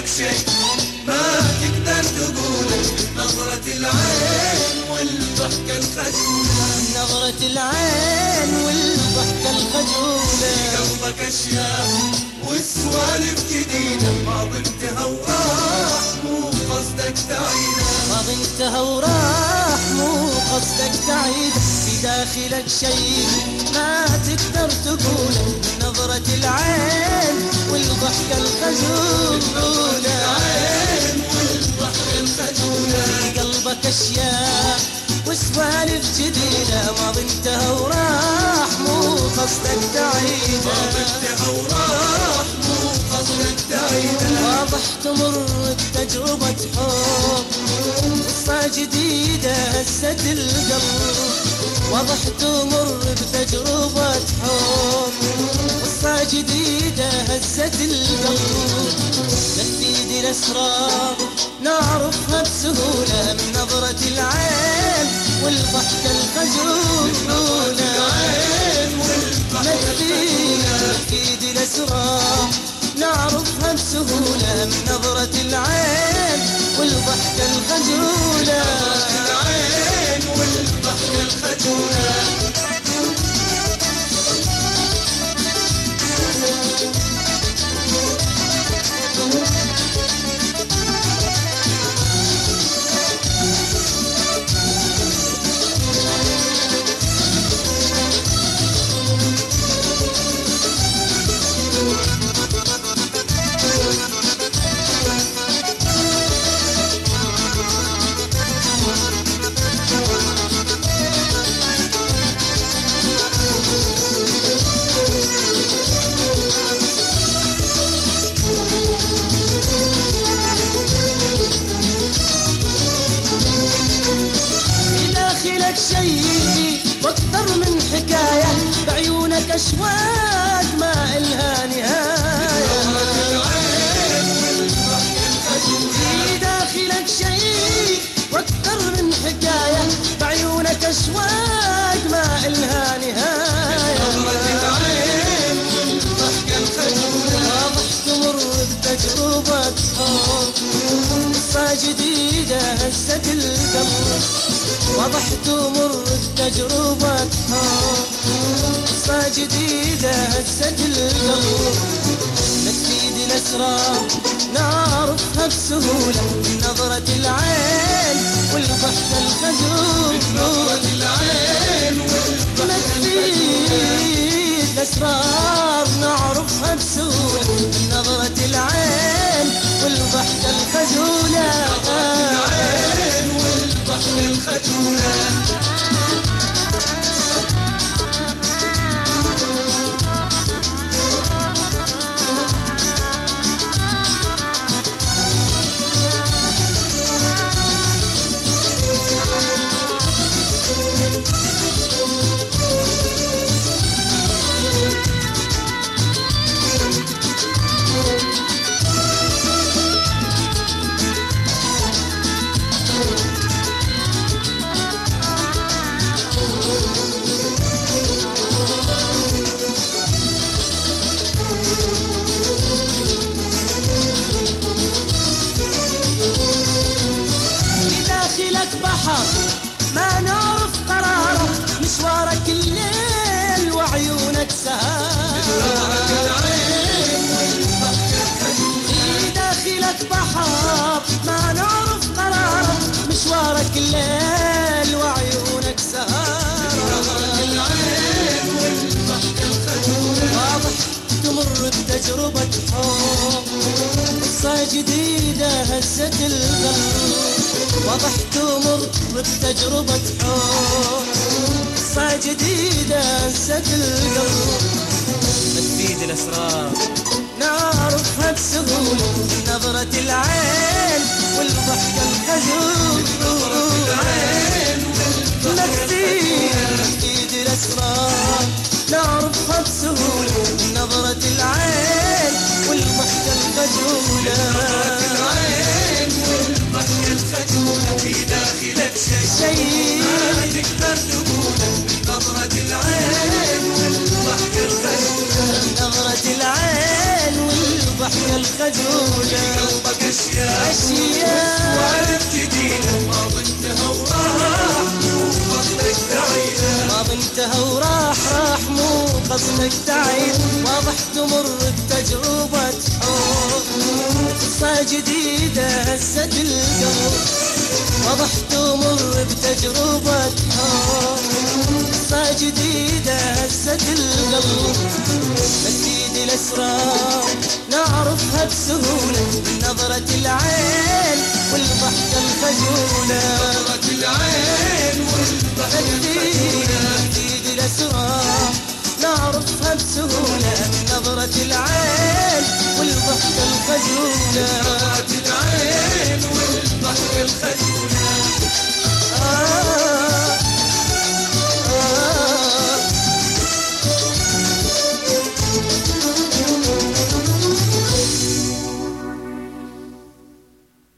شيء ما تقدر تقوله، نظرة العين والضحكة الخجولة، نظرة العين والضحكة الخجولة. في قلبك أشياء وسوالف جديدة، ماض انتهى وراح مو قصدك تعيده، ماض انتهى وراح مو قصدك تعيده. في داخلك شيء ما تقدر تقوله، نظرة العين والضحكة الخجولة. في قلبك أشياء وسوالف جديدة، ماض انتهى وراح مو قصدك تعيده، ماض انتهى وراح مو قصدك تعيده. واضح تمر بتجربة حب، قصة جديدة هزت القلب. واضح تمر بتجربة حب، قصة جديدة هزت القلب. نفيد الأسرار نعرفها بسهولة، من نظرة العين والضحكة الخجولة. نفيد الأسرار نعرفها بسهولة، من نظرة العين والضحكة الخجولة. العين والضحكة الخجولة. شيء واكثر من حكاية، بعيونك أشواق ما إلها نهاية. في داخلك شيء واكثر من حكاية، بعيونك أشواق ما إلها نهاية. واضح تمر بتجربة حب، قصة جديدة هزت القلب. واضح تمر بتجربة حب، قصة جديدة هزت القلب. نفيد الأسرار نعرفها بسهولة، من نظرة العين والضحكة الخجولة. نفيد الأسرار نعرفها بسهولة، من نظرة العين والضحكة الخجولة. الخجولة. بحر ما نعرف قراره، مشوارك الليل وعيونك سهر. في داخلك بحر ما نعرف قراره، مشوارك الليل وعيونك سهر. واضح تمر بتجربة حب، قصة جديدة هزت القلب. واضح تمر بتجربة حب، قصة جديدة هزت القلب. نفيد الأسرار نعرفها بسهولة، من نظرة العين والضحكة الخجولة. نفيد الأسرار نعرفها بسهولة، من نظرة العين والضحكة الخجولة. في داخلك شيء ما تقدر تقوله، نظرة العين والضحكة الخجولة. نظرة العين والضحكة والضحكة الخجولة قلبك أشياء أشياء وعرفت دينك ما ضنتها وراح وقصدك تعيد ما بنتهى وراح مو قصدك تعيد واضح تمر بتجربة حب قصة جديدة هزت القلب واضح تمر بتجربة حب قصة جديدة هزت القلب مزيد الأسرار نعرفها بسهولة من نظرة العين والضحكة الخجولة نظرة العين